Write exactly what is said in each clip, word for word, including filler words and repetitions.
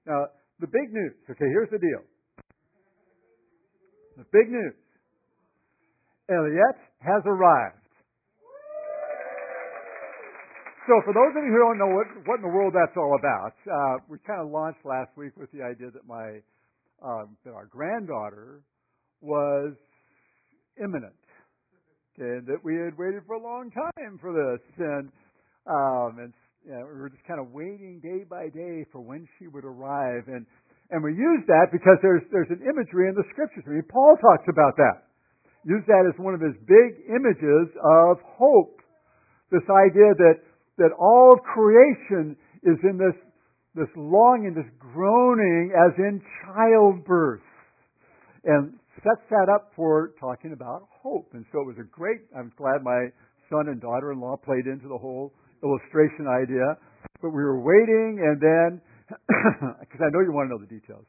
Now, the big news. Okay, here's the deal. The big news. Elliot has arrived. So for those of you who don't know what, what in the world that's all about, uh, we kind of launched last week with the idea that my uh, that our granddaughter was imminent. Okay, that we had waited for a long time for this, and um, and you know, we were just kind of waiting day by day for when she would arrive, and and we use that because there's there's an imagery in the scriptures. I mean, Paul talks about that. Use that as one of his big images of hope. This idea that that all of creation is in this this longing, this groaning, as in childbirth, and sets that up for talking about hope. And so it was a great. I'm glad my son and daughter-in-law played into the whole illustration idea. But we were waiting, and then because I know you want to know the details.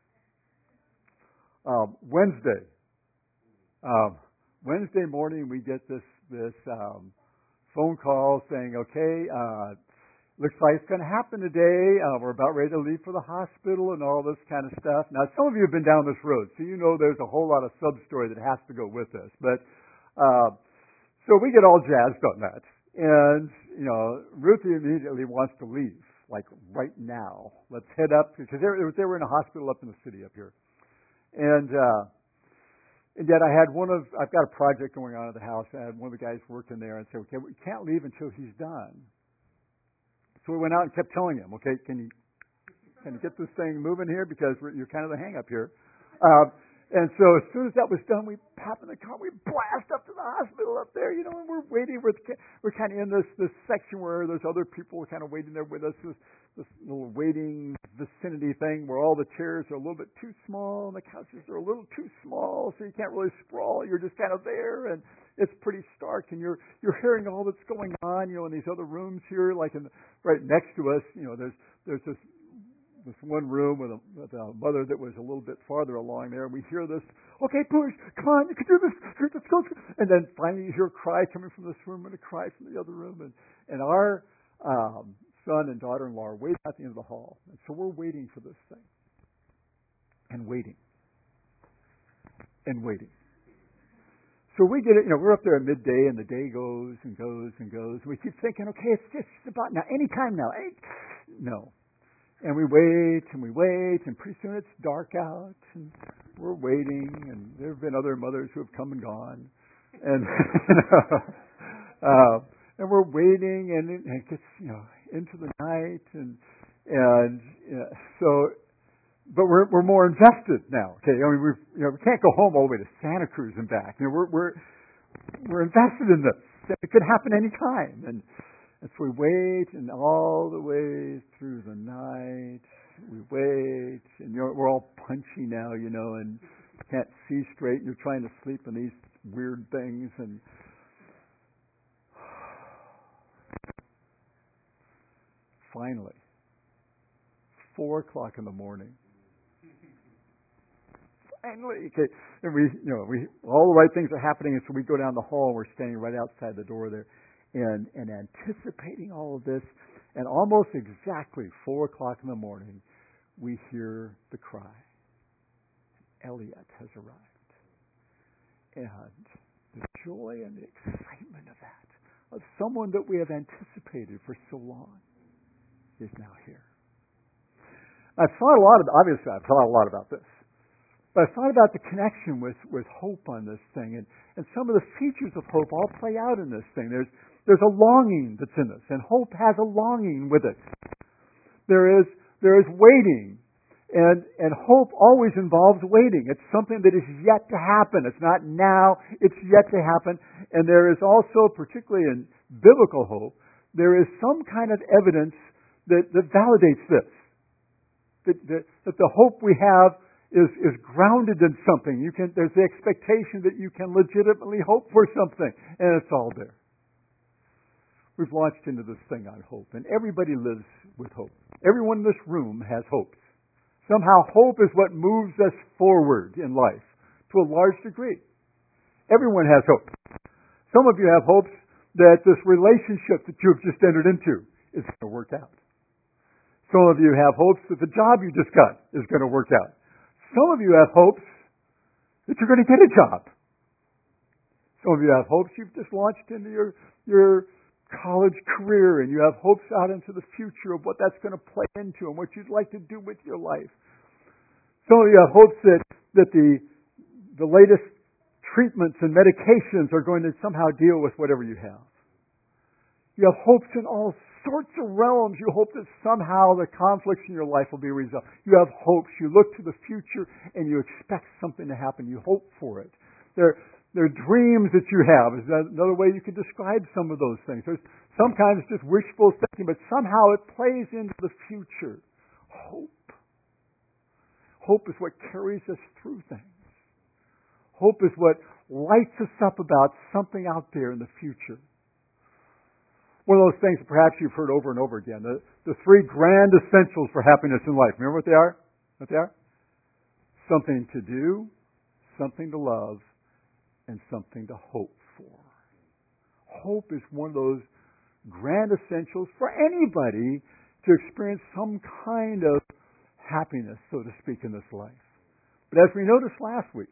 Um, Wednesday, um, Wednesday morning, we get this this. Um, phone call saying, okay, uh, looks like it's going to happen today. Uh, we're about ready to leave for the hospital and all this kind of stuff. Now, some of you have been down this road, so you know there's a whole lot of sub-story that has to go with this. But uh, so we get all jazzed on that. And, you know, Ruthie immediately wants to leave, like right now. Let's head up, because they, they were in a hospital up in the city up here. And uh And yet I had one of, I've got a project going on at the house. I had one of the guys working there and said, okay, we can't leave until he's done. So we went out and kept telling him, okay, can you, can you get this thing moving here? Because we're, you're kind of the hang up here. Uh, and so as soon as that was done, we pop in the car, we blast up to the hospital up there, you know, and we're waiting. We're, we're kind of in this, this section where there's other people kind of waiting there with us, this, this little waiting vicinity thing where all the chairs are a little bit too small and the couches are a little too small, so you can't really sprawl. You're just kind of there, and it's pretty stark, and you're you're hearing all that's going on, you know, in these other rooms here, like in the, right next to us. You know, there's there's this this one room with a, with a mother that was a little bit farther along there, and we hear this, okay, push, come on, you can do this, let's go. And then finally you hear a cry coming from this room and a cry from the other room, and and our um, son and daughter-in-law are waiting at the end of the hall. And so we're waiting for this thing. And waiting. And waiting. So we get it, you know, we're up there at midday, and the day goes and goes and goes. We keep thinking, okay, it's just about now, any time now. Any... No. And we wait, and we wait, and pretty soon it's dark out, and we're waiting, and there have been other mothers who have come and gone. And, uh, and we're waiting, and it, and it gets, you know, into the night, and and uh, so, but we're we're more invested now. Okay, I mean we you know we can't go home all the way to Santa Cruz and back. You know we're we're we're invested in this. It could happen any time, and, and so we wait, and all the way through the night we wait, and you're, we're all punchy now, you know, and can't see straight. And you're trying to sleep in these weird things, and finally, four o'clock in the morning. Finally, okay, and we, you know, we all the right things are happening, and so we go down the hall. And we're standing right outside the door there, and and anticipating all of this. And almost exactly four o'clock in the morning, we hear the cry. Elliot has arrived, and the joy and the excitement of that, of someone that we have anticipated for so long, is now here. I've thought a lot of, obviously I've thought a lot about this, but I've thought about the connection with, with hope on this thing, and, and some of the features of hope all play out in this thing. There's there's a longing that's in this, and hope has a longing with it. There is there is waiting, and and hope always involves waiting. It's something that is yet to happen. It's not now, it's yet to happen. And there is also, particularly in biblical hope, there is some kind of evidence that, that validates this. That, that, that the hope we have is, is grounded in something. You can, there's the expectation that you can legitimately hope for something, and it's all there. We've launched into this thing on hope, and everybody lives with hope. Everyone in this room has hopes. Somehow hope is what moves us forward in life to a large degree. Everyone has hope. Some of you have hopes that this relationship that you have just entered into is going to work out. Some of you have hopes that the job you just got is going to work out. Some of you have hopes that you're going to get a job. Some of you have hopes you've just launched into your, your college career, and you have hopes out into the future of what that's going to play into and what you'd like to do with your life. Some of you have hopes that, that the, the latest treatments and medications are going to somehow deal with whatever you have. You have hopes in all sorts of realms. You hope that somehow the conflicts in your life will be resolved. You have hopes. You look to the future and you expect something to happen. You hope for it. There, there are dreams that you have. Is that another way you could describe some of those things? There's sometimes just wishful thinking, but somehow it plays into the future. Hope. Hope is what carries us through things. Hope is what lights us up about something out there in the future. One of those things that perhaps you've heard over and over again. The, the three grand essentials for happiness in life. Remember what they are? What they are? Something to do, something to love, and something to hope for. Hope is one of those grand essentials for anybody to experience some kind of happiness, so to speak, in this life. But as we noticed last week,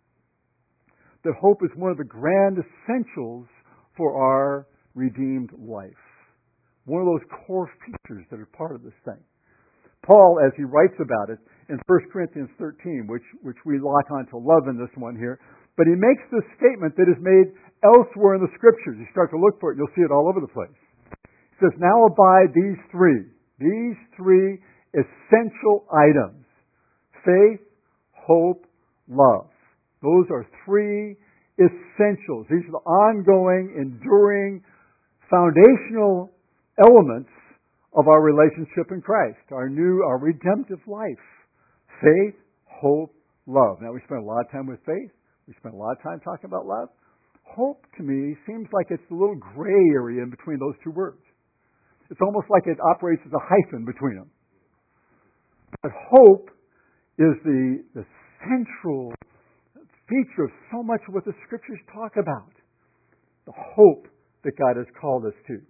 that hope is one of the grand essentials for our redeemed life. One of those core features that are part of this thing. Paul, as he writes about it in First Corinthians thirteen, which, which we lock on to love in this one here, but he makes this statement that is made elsewhere in the Scriptures. You start to look for it, you'll see it all over the place. He says, now abide these three, these three essential items. Faith, hope, love. Those are three essentials. These are the ongoing, enduring, foundational elements of our relationship in Christ, our new, our redemptive life. Faith, hope, love. Now, we spend a lot of time with faith. We spend a lot of time talking about love. Hope, to me, seems like it's a little gray area in between those two words. It's almost like it operates as a hyphen between them. But hope is the, the central feature of so much of what the Scriptures talk about. The hope that God has called us to.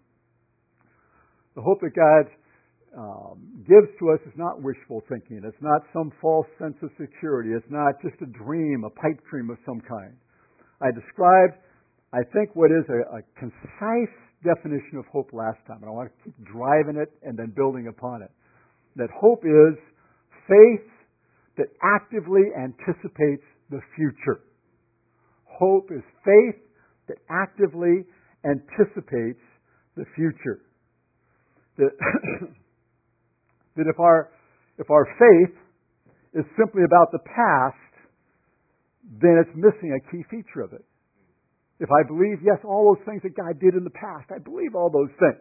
The hope that God um, gives to us is not wishful thinking. It's not some false sense of security. It's not just a dream, a pipe dream of some kind. I described, I think, what is a, a concise definition of hope last time, and I want to keep driving it and then building upon it. That hope is faith that actively anticipates the future. Hope is faith that actively anticipates the future. That, that if our if our faith is simply about the past, then it's missing a key feature of it. If I believe, yes, all those things that God did in the past, I believe all those things.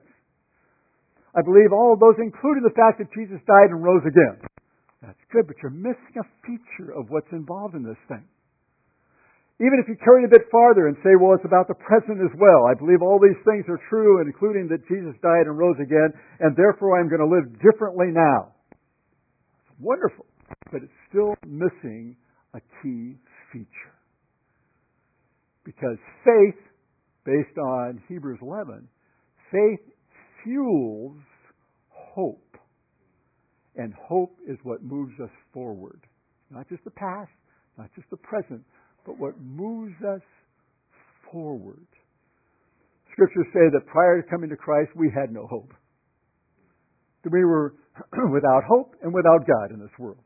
I believe all of those, including the fact that Jesus died and rose again. That's good, but you're missing a feature of what's involved in this thing. Even if you carry it a bit farther and say, well, it's about the present as well. I believe all these things are true, including that Jesus died and rose again, and therefore I'm going to live differently now. It's wonderful, but it's still missing a key feature. Because faith, based on Hebrews eleven, faith fuels hope. And hope is what moves us forward. Not just the past, not just the present, but what moves us forward. Scriptures say that prior to coming to Christ, we had no hope. That we were without hope and without God in this world.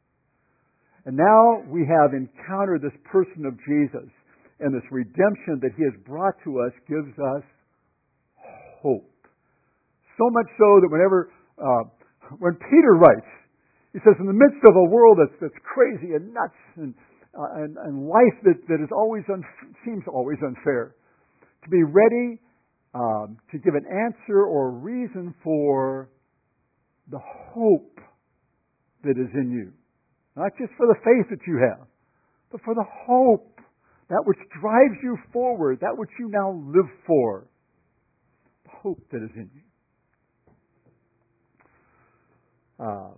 And now we have encountered this person of Jesus, and this redemption that He has brought to us gives us hope. So much so that whenever, uh, when Peter writes, he says, in the midst of a world that's, that's crazy and nuts and, uh, and, and life that, that is always un- seems always unfair, to be ready um, to give an answer or a reason for the hope that is in you. Not just for the faith that you have, but for the hope, that which drives you forward, that which you now live for. The hope that is in you. Um,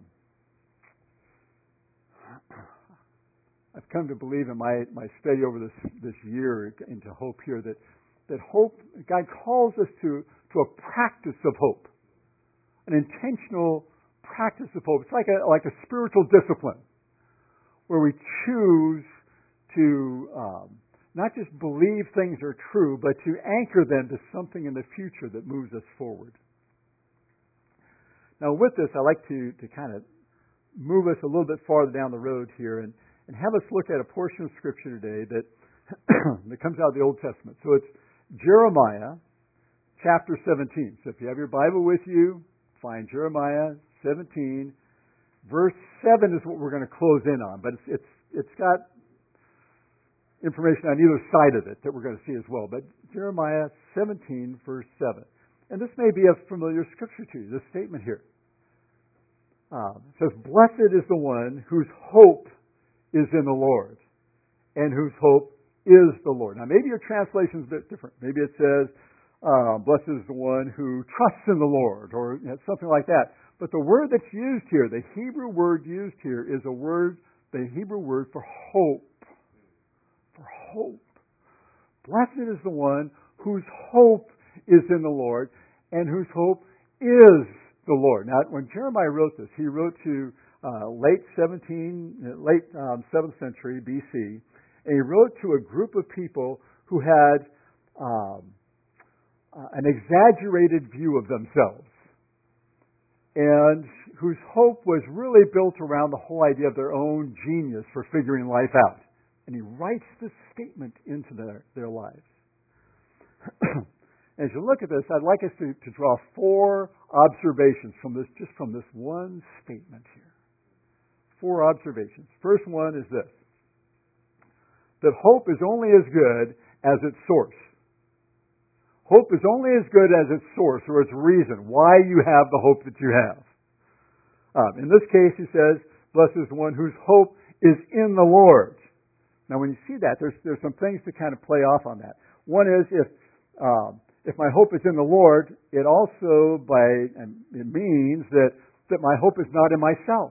I've come to believe in my, my study over this this year into hope here that, that hope, God calls us to, to a practice of hope, an intentional practice of hope. It's like a like a spiritual discipline where we choose to um, not just believe things are true, but to anchor them to something in the future that moves us forward. Now, with this, I like to, to kind of move us a little bit farther down the road here and, and have us look at a portion of Scripture today that, that comes out of the Old Testament. So it's Jeremiah chapter seventeen. So if you have your Bible with you, find Jeremiah seventeen. Verse seven is what we're going to close in on, but it's it's it's got information on either side of it that we're going to see as well. But Jeremiah seventeen, verse seven. And this may be a familiar scripture to you, this statement here. Um, it says, "Blessed is the one whose hope is in the Lord, and whose hope is the Lord." Now, maybe your translation is a bit different. Maybe it says, uh, "Blessed is the one who trusts in the Lord," or you know, something like that. But the word that's used here, the Hebrew word used here, is a word, the Hebrew word for hope. For hope. Blessed is the one whose hope is in the Lord, and whose hope is the Lord. Now, when Jeremiah wrote this, he wrote to uh, late seventeen, late um, seventh century B C, and he wrote to a group of people who had um, uh, an exaggerated view of themselves, and whose hope was really built around the whole idea of their own genius for figuring life out. And he writes this statement into their, their lives. As you look at this, I'd like us to, to draw four observations from this, just from this one statement here. Four observations. First one is this: that hope is only as good as its source. Hope is only as good as its source or its reason why you have the hope that you have. Um, in this case, he says, "Blessed is the one whose hope is in the Lord." Now, when you see that, there's there's some things to kind of play off on that. One is if um, if my hope is in the Lord, it also by it means that that my hope is not in myself,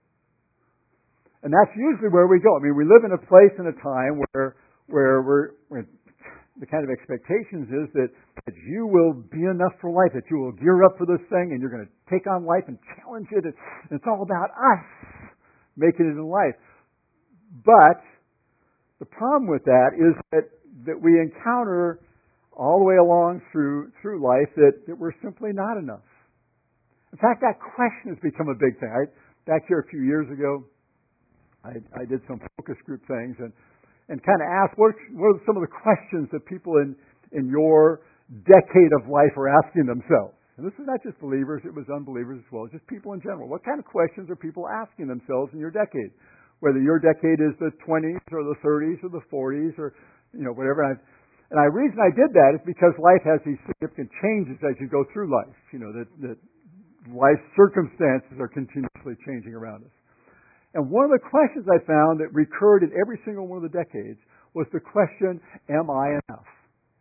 and that's usually where we go. I mean, we live in a place and a time where where we're, we're the kind of expectations is that, that you will be enough for life, that you will gear up for this thing, and you're going to take on life and challenge it. And it's all about us making it in life. But the problem with that is that, that we encounter all the way along through through life that, that we're simply not enough. In fact, that question has become a big thing. I, back here a few years ago, I, I did some focus group things and, and kind of asked what, what are some of the questions that people in, in your decade of life are asking themselves. And this is not just believers, it was unbelievers as well, just people in general. What kind of questions are people asking themselves in your decade? Whether your decade is the twenties or the thirties or the forties or, you know, whatever. And, I, and the reason I did that is because life has these significant changes as you go through life. You know, that, that life circumstances are continuously changing around us. And one of the questions I found that recurred in every single one of the decades was the question, am I enough?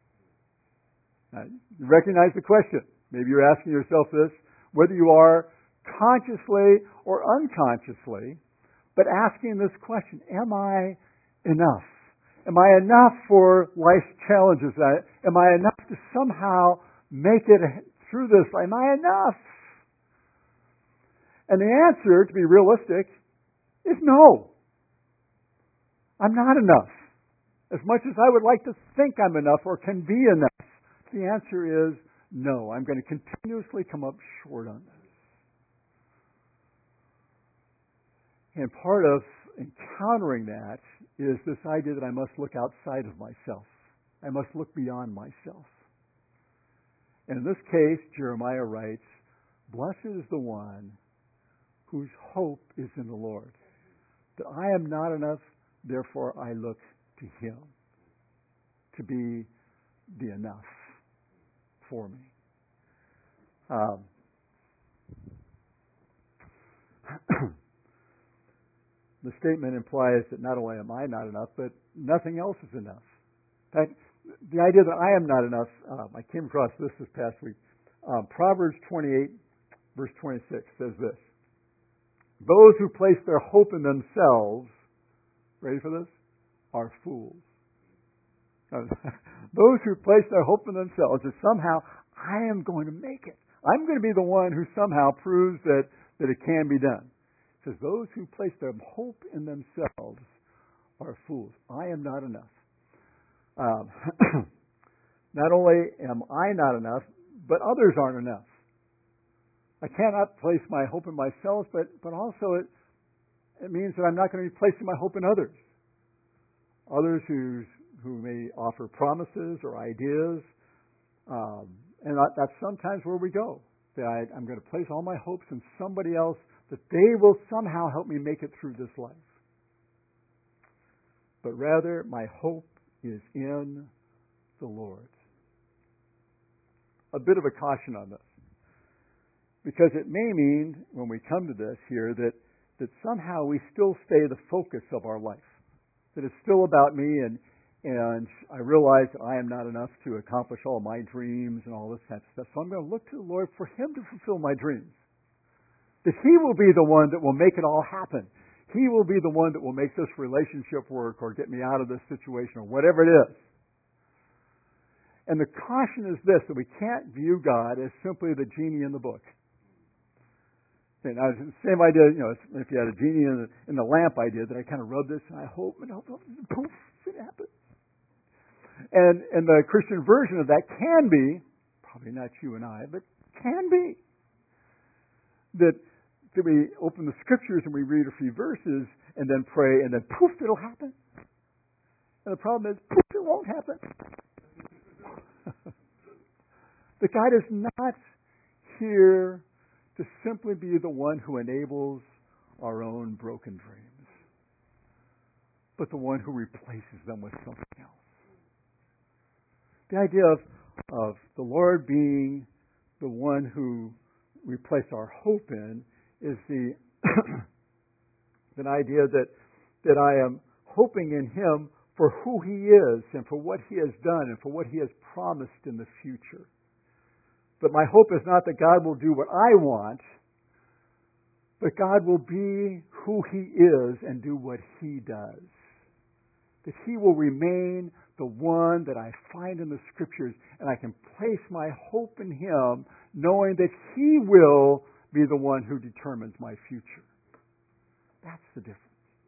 Now, you recognize the question. Maybe you're asking yourself this, whether you are consciously or unconsciously, but asking this question, am I enough? Am I enough for life's challenges? Am I enough to somehow make it through this? Am I enough? And the answer, to be realistic, is no. I'm not enough. As much as I would like to think I'm enough or can be enough, the answer is no. I'm going to continuously come up short on this. And part of encountering that is this idea that I must look outside of myself. I must look beyond myself. And in this case, Jeremiah writes, "Blessed is the one whose hope is in the Lord. That I am not enough, therefore I look to Him to be the enough for me." Um, The statement implies that not only am I not enough, but nothing else is enough. In fact, the idea that I am not enough, um, I came across this this past week. Um, Proverbs twenty-eight, verse twenty-six says this: "Those who place their hope in themselves," ready for this, "are fools." Those who place their hope in themselves, that somehow I am going to make it. I'm going to be the one who somehow proves that, that it can be done. It says, those who place their hope in themselves are fools. I am not enough. Um, not only am I not enough, but others aren't enough. I cannot place my hope in myself, but, but also it, it means that I'm not going to be placing my hope in others. Others who, who may offer promises or ideas. Um, and that's sometimes where we go. That I, I'm going to place all my hopes in somebody else, that they will somehow help me make it through this life. But rather, my hope is in the Lord. A bit of a caution on this. Because it may mean, when we come to this here, that, that somehow we still stay the focus of our life. That it's still about me, and, and I realize that I am not enough to accomplish all my dreams and all this kind of stuff. So I'm going to look to the Lord for Him to fulfill my dreams. That He will be the one that will make it all happen. He will be the one that will make this relationship work or get me out of this situation or whatever it is. And the caution is this, that we can't view God as simply the genie in the book. And I was the same idea, you know, if you had a genie in the, in the lamp idea, that I kind of rub this and I hope, and hope, and poof, it happens. And, and the Christian version of that can be, probably not you and I, but can be, that, that we open the Scriptures and we read a few verses and then pray and then poof, it'll happen. And the problem is, poof, it won't happen. That God is not here to simply be the one who enables our own broken dreams, but the one who replaces them with something else. The idea of, of the Lord being the one who we place our hope in is the an idea that that I am hoping in Him for who He is and for what He has done and for what He has promised in the future. But my hope is not that God will do what I want, but God will be who He is and do what He does. That He will remain the one that I find in the Scriptures, and I can place my hope in Him, knowing that He will be the one who determines my future. That's the difference.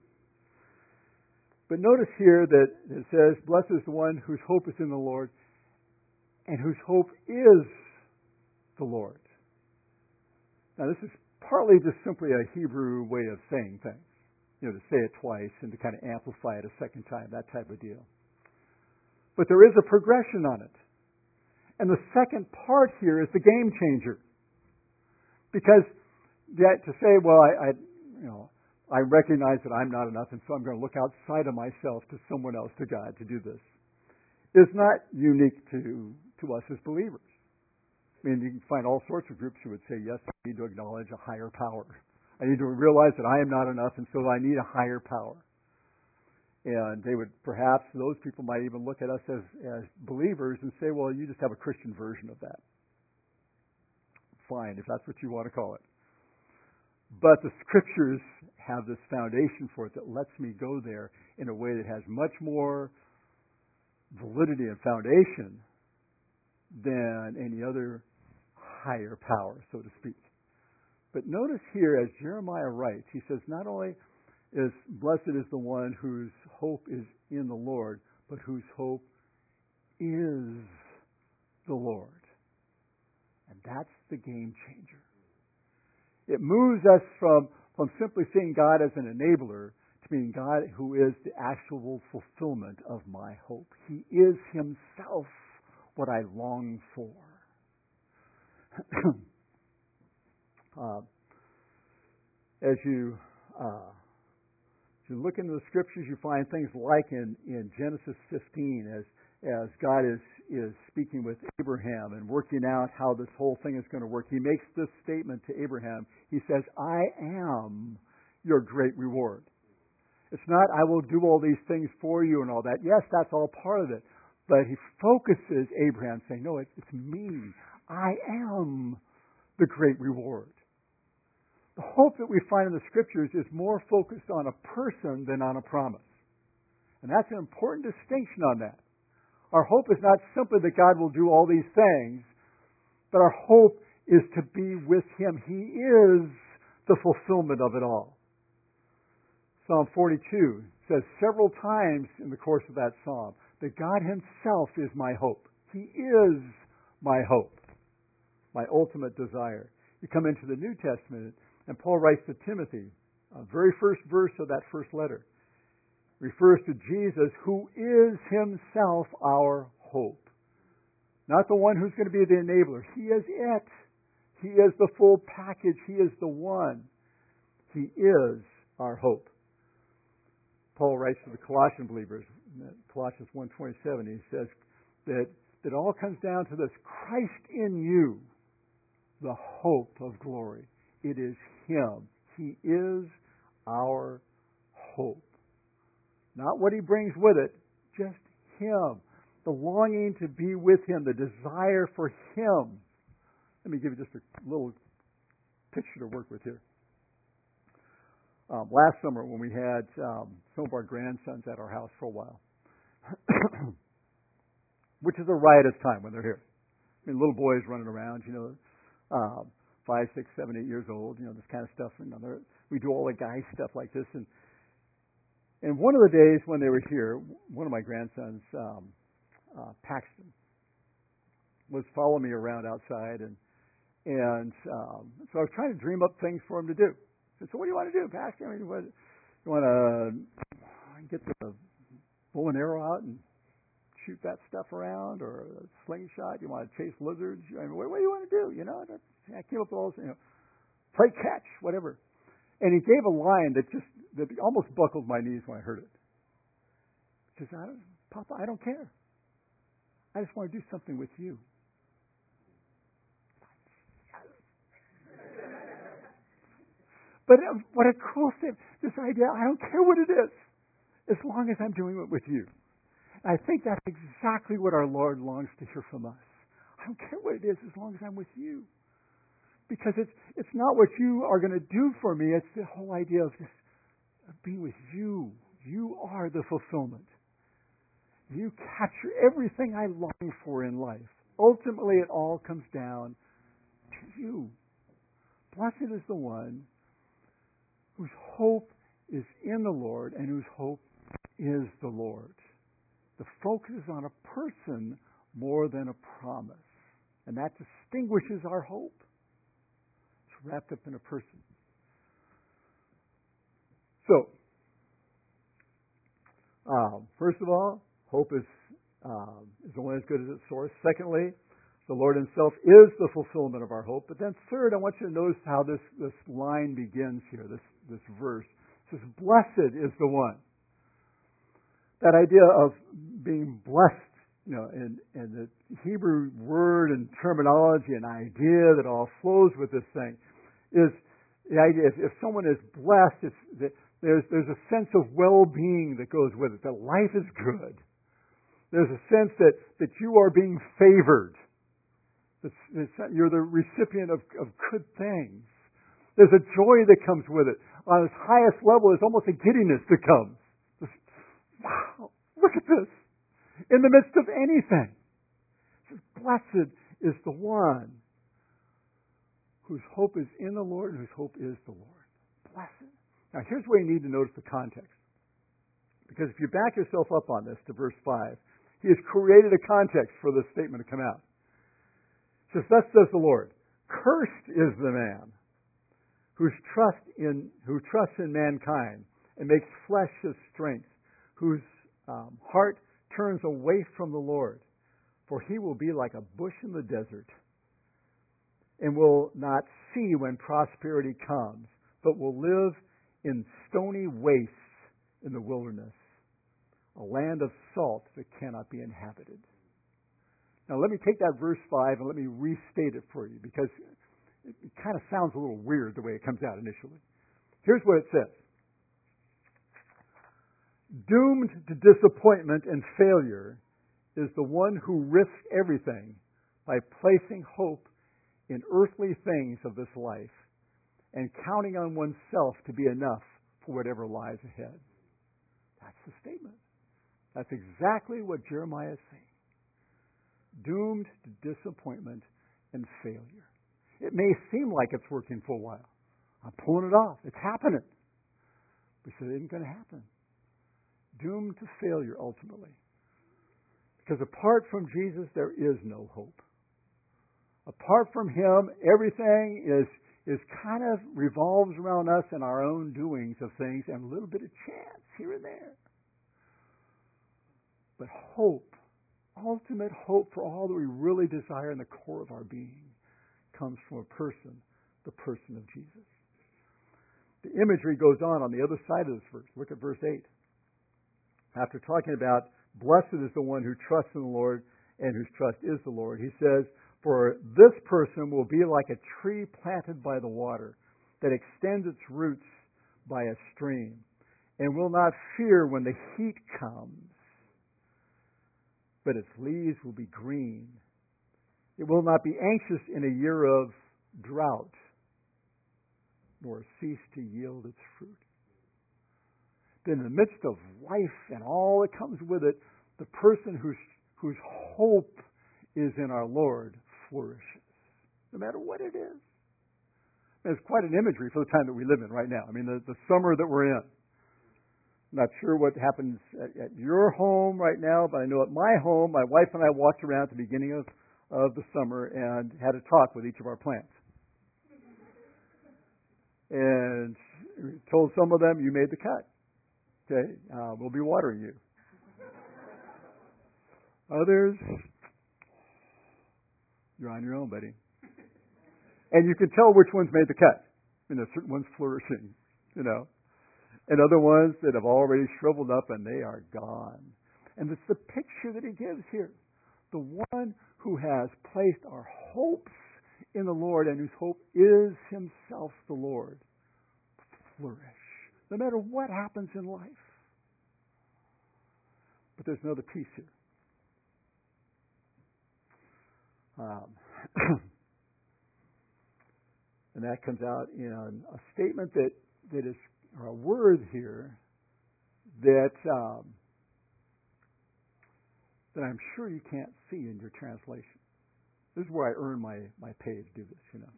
But notice here that it says, blessed is the one whose hope is in the Lord, and whose hope is the Lord. Now this is partly just simply a Hebrew way of saying things. You know, to say it twice and to kind of amplify it a second time, that type of deal. But there is a progression on it. And the second part here is the game changer. Because that to say, well, I, I you know, I recognize that I'm not enough, and so I'm going to look outside of myself to someone else, to God, to do this, is not unique to, to us as believers. I mean, you can find all sorts of groups who would say, yes, I need to acknowledge a higher power. I need to realize that I am not enough, and so I need a higher power. And they would, perhaps, those people might even look at us as, as believers and say, well, you just have a Christian version of that. Fine, if that's what you want to call it. But the Scriptures have this foundation for it that lets me go there in a way that has much more validity and foundation than any other higher power, so to speak. But notice here, as Jeremiah writes, he says, not only is blessed is the one whose hope is in the Lord, but whose hope is the Lord. And that's the game changer. It moves us from, from simply seeing God as an enabler to being God who is the actual fulfillment of my hope. He is Himself what I long for. uh, as you uh, as you look into the Scriptures, you find things like in, in Genesis fifteen, as as God is is speaking with Abraham and working out how this whole thing is going to work. He makes this statement to Abraham. He says, "I am your great reward." It's not, "I will do all these things for you" and all that. Yes, that's all part of it. But he focuses Abraham, saying, no, it's, it's me. I am the great reward. The hope that we find in the Scriptures is more focused on a person than on a promise. And that's an important distinction on that. Our hope is not simply that God will do all these things, but our hope is to be with Him. He is the fulfillment of it all. Psalm forty-two says several times in the course of that psalm that God himself is my hope. He is my hope, my ultimate desire. You come into the New Testament, and Paul writes to Timothy, the very first verse of that first letter, refers to Jesus, who is himself our hope. Not the one who's going to be the enabler. He is it. He is the full package. He is the one. He is our hope. Paul writes to the Colossian believers, Colossians one twenty-seven, he says that it all comes down to this: Christ in you, the hope of glory. It is him. He is our hope. Not what he brings with it, just him. The longing to be with him, the desire for him. Let me give you just a little picture to work with here. Um, last summer when we had um, some of our grandsons at our house for a while, which is a riotous time when they're here. I mean, little boys running around, you know, um, five, six, seven, eight years old, you know, this kind of stuff. You know, we do all the guy stuff like this. And and one of the days when they were here, one of my grandsons, um, uh, Paxton, was following me around outside, and and um, so I was trying to dream up things for him to do. I said, "So what do you want to do, Paxton? I mean, what, you want to get the bow and arrow out and shoot that stuff around, or a slingshot? You want to chase lizards? I mean, what, what do you want to do? You know?" I came up with all this, you know, play catch, whatever. And he gave a line that just that almost buckled my knees when I heard it. He says, I don't, "Papa, I don't care. I just want to do something with you." But what a cool thing, this idea, I don't care what it is, as long as I'm doing it with you. And I think that's exactly what our Lord longs to hear from us. I don't care what it is, as long as I'm with you. Because it's it's not what you are going to do for me, it's the whole idea of just being with you. You are the fulfillment. You capture everything I long for in life. Ultimately, it all comes down to you. Blessed is the one whose hope is in the Lord and whose hope is the Lord. The focus is on a person more than a promise. And that distinguishes our hope. It's wrapped up in a person. So, um, first of all, hope is, um, is only as good as its source. Secondly, the Lord himself is the fulfillment of our hope. But then third, I want you to notice how this, this line begins here, this, this verse. It says, blessed is the one. That idea of being blessed, you know, and, and the Hebrew word and terminology and idea that all flows with this thing is the idea, if, if someone is blessed, it's, that there's, there's a sense of well-being that goes with it, that life is good. There's a sense that, that you are being favored. It's, it's, you're the recipient of, of good things. There's a joy that comes with it. On its highest level, there's almost a giddiness that comes. This, wow, look at this. In the midst of anything. It says, blessed is the one whose hope is in the Lord and whose hope is the Lord. Blessed. Now, here's where you need to notice the context. Because if you back yourself up on this to verse five, he has created a context for this statement to come out. It says, thus says the Lord, cursed is the man whose trust in who trusts in mankind and makes flesh his strength, whose um, heart turns away from the Lord, for he will be like a bush in the desert, and will not see when prosperity comes, but will live in stony wastes in the wilderness, a land of salt that cannot be inhabited. Now let me take that verse five and let me restate it for you, because it, it kind of sounds a little weird the way it comes out initially. Here's what it says. Doomed to disappointment and failure is the one who risks everything by placing hope in earthly things of this life and counting on oneself to be enough for whatever lies ahead. That's the statement. That's exactly what Jeremiah is saying. Doomed to disappointment and failure. It may seem like it's working for a while. I'm pulling it off. It's happening. We said it isn't going to happen. Doomed to failure ultimately. Because apart from Jesus, there is no hope. Apart from Him, everything is is kind of revolves around us and our own doings of things and a little bit of chance here and there. But hope, ultimate hope for all that we really desire in the core of our being, comes from a person, the person of Jesus. The imagery goes on on the other side of this verse. Look at verse eight. After talking about blessed is the one who trusts in the Lord and whose trust is the Lord, he says, for this person will be like a tree planted by the water that extends its roots by a stream and will not fear when the heat comes, but its leaves will be green. It will not be anxious in a year of drought, nor cease to yield its fruit. In the midst of life and all that comes with it, the person whose, whose hope is in our Lord flourishes, no matter what it is. And it's quite an imagery for the time that we live in right now. I mean, the, the summer that we're in. I'm not sure what happens at, at your home right now, but I know at my home, my wife and I walked around at the beginning of, of the summer and had a talk with each of our plants. And we told some of them, you made the cut. Okay, uh, we'll be watering you. Others, you're on your own, buddy. And you can tell which ones made the cut. You know, certain ones flourishing, you know. And other ones that have already shriveled up and they are gone. And it's the picture that he gives here. The one who has placed our hopes in the Lord and whose hope is himself the Lord flourish. No matter what happens in life. But there's another piece here. Um, and that comes out in a statement that, that is, or a word here that um, that I'm sure you can't see in your translation. This is where I earn my, my pay to do this, you know.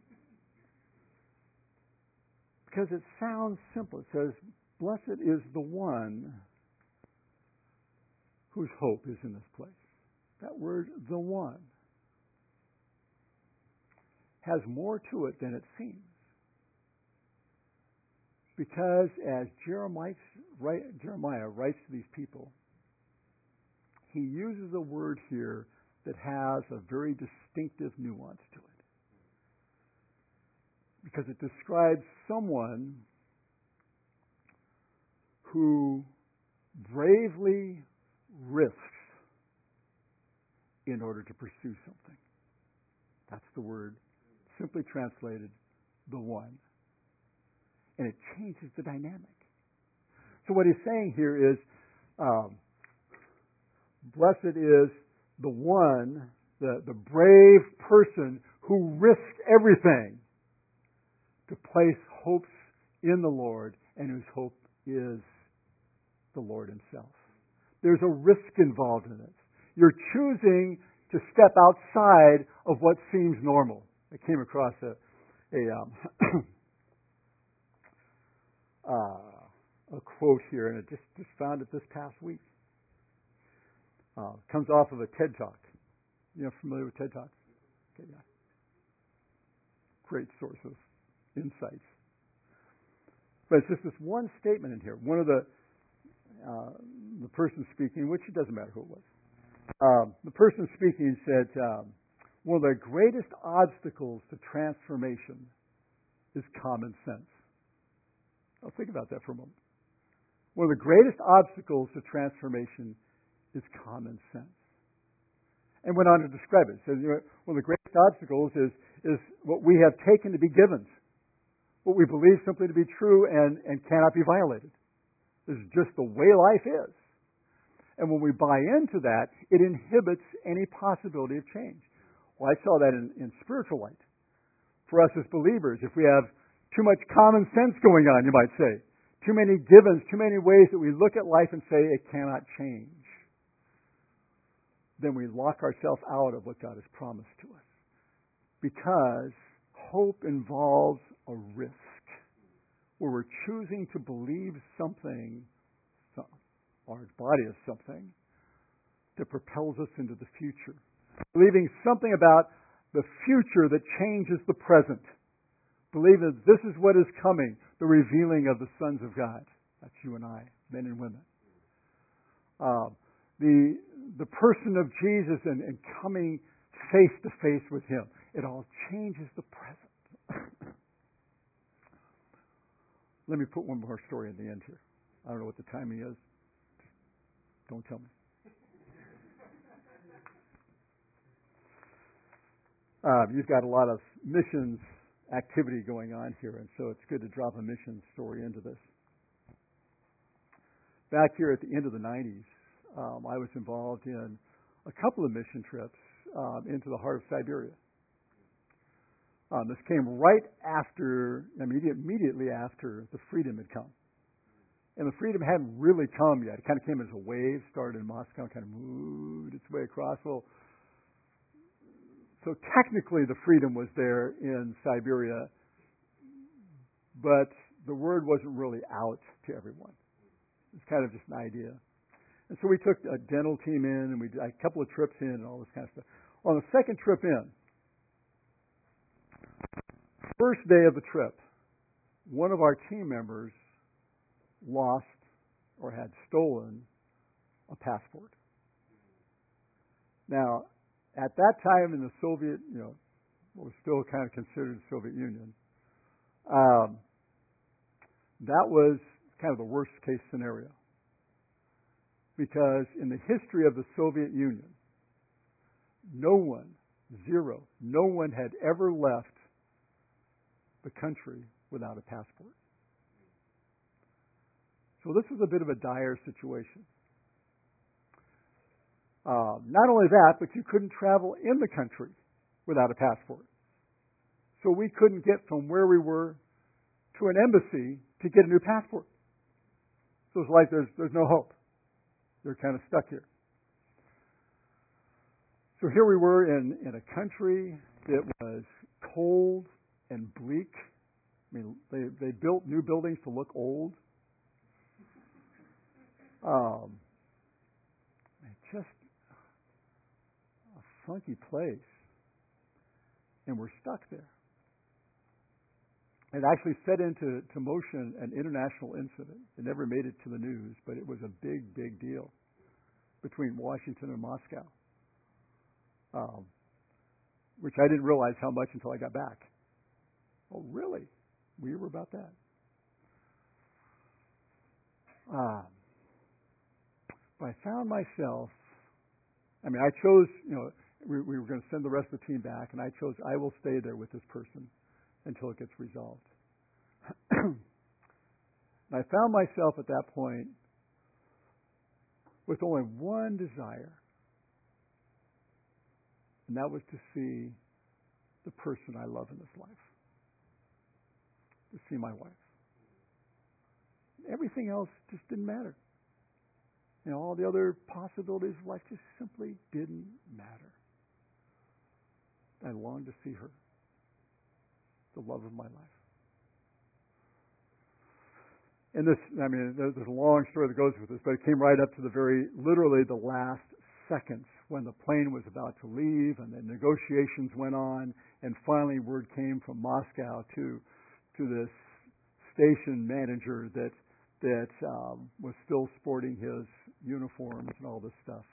Because it sounds simple. It says, blessed is the one whose hope is in this place. That word, the one, has more to it than it seems. Because as Jeremiah, Jeremiah writes to these people, he uses a word here that has a very distinctive nuance to it. Because it describes someone who bravely risks in order to pursue something. That's the word, simply translated, the one. And it changes the dynamic. So what he's saying here is, um, blessed is the one, the, the brave person who risked everything to place hopes in the Lord and whose hope is the Lord himself. There's a risk involved in it. You're choosing to step outside of what seems normal. I came across a, a, um, uh, a quote here, and I just, just found it this past week. Uh, comes off of a TED Talk. You know, familiar with TED Talks? Okay, yeah. Great source of insights. But it's just this one statement in here. One of the uh, the person speaking, which it doesn't matter who it was. Um, the person speaking said, um, one of the greatest obstacles to transformation is common sense. I'll think about that for a moment. One of the greatest obstacles to transformation is common sense. And went on to describe it. He said, you know, one of the greatest obstacles is, is what we have taken to be givens. What we believe simply to be true and, and cannot be violated. This is just the way life is. And when we buy into that, it inhibits any possibility of change. Well, I saw that in, in spiritual light. For us as believers, if we have too much common sense going on, you might say, too many givens, too many ways that we look at life and say it cannot change, then we lock ourselves out of what God has promised to us. Because hope involves a risk. where we're choosing to believe something, some large body of something, that propels us into the future. Believing something about the future that changes the present. Believe that this is what is coming, the revealing of the sons of God. That's you and I, men and women. Uh, the the person of Jesus and, and coming face to face with Him. It all changes the present. Let me put one more story in the end here. I don't know what the timing is. Just don't tell me. Uh, you've got a lot of missions activity going on here, and so it's good to drop a mission story into this. Back here at the end of the nineties, um, I was involved in a couple of mission trips um, into the heart of Siberia. Um, this came right after, immediate, immediately after the freedom had come. And the freedom hadn't really come yet. It kind of came as a wave, started in Moscow, and kind of moved its way across. Well, so technically the freedom was there in Siberia, but the word wasn't really out to everyone. It's kind of just an idea. And so we took a dental team in, and we did a couple of trips in and all this kind of stuff. On the second trip in, first day of the trip, one of our team members lost or had stolen a passport. Now, at that time in the Soviet, you know, what was still kind of considered the Soviet Union, um, that was kind of the worst case scenario. Because in the history of the Soviet Union, no one, zero, no one had ever left the country without a passport. So this was a bit of a dire situation. Uh, not only that, but you couldn't travel in the country without a passport. So we couldn't get from where we were to an embassy to get a new passport. So it's like there's there's no hope. They're kind of stuck here. So here we were in, in a country that was cold and bleak. I mean, they, they built new buildings to look old. Um, just a funky place. And we're stuck there. It actually set into to motion an international incident. It never made it to the news, but it was a big, big deal between Washington and Moscow, um, which I didn't realize how much until I got back. Oh, really? We were about that. Um, but I found myself, I mean, I chose, you know, we, we were going to send the rest of the team back, and I chose I will stay there with this person until it gets resolved. And I found myself at that point with only one desire, and that was to see the person I love in this life, to see my wife. Everything else just didn't matter. You know, all the other possibilities of life just simply didn't matter. I longed to see her, the love of my life. And this, I mean, there's a long story that goes with this, but it came right up to the very, literally the last seconds when the plane was about to leave and the negotiations went on, and finally word came from Moscow to to this station manager that that um, was still sporting his uniforms and all this stuff.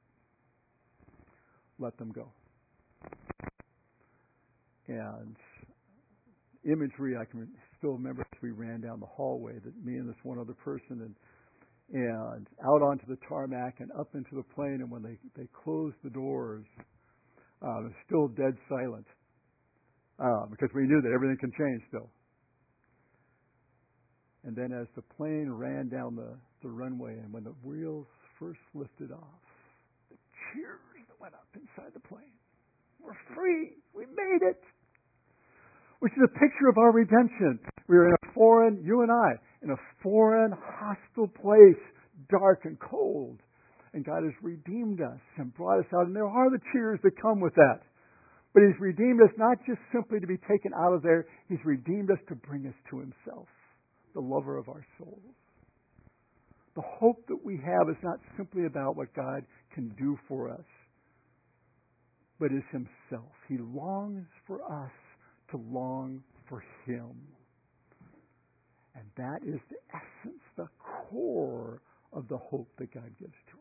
Let them go. And imagery, I can still remember as we ran down the hallway, that me and this one other person, and and out onto the tarmac and up into the plane, and when they, they closed the doors, uh, it was still dead silent, uh, because we knew that everything can change still. And then as the plane ran down the, the runway, and when the wheels first lifted off, the cheers that went up inside the plane. We're free! We made it! Which is a picture of our redemption. We were in a foreign, you and I, in a foreign, hostile place, dark and cold. And God has redeemed us and brought us out. And there are the cheers that come with that. But He's redeemed us not just simply to be taken out of there. He's redeemed us to bring us to Himself. the lover of our souls. The hope that we have is not simply about what God can do for us, but is Himself. He longs for us to long for Him. And that is the essence, the core of the hope that God gives to